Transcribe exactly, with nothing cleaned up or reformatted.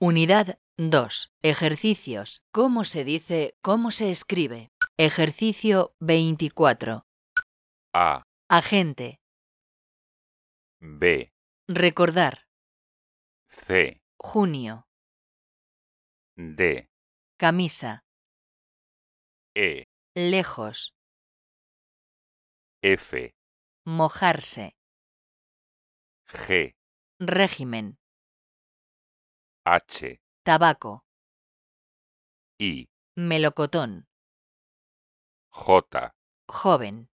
Unidad dos. Ejercicios. ¿Cómo se dice? ¿Cómo se escribe? Ejercicio veinticuatro. A, Agente. B, Recordar. C, Junio. D, Camisa. E, Lejos. F, Mojarse. G, Régimen. H, Tabaco. I, Melocotón. J. Joven.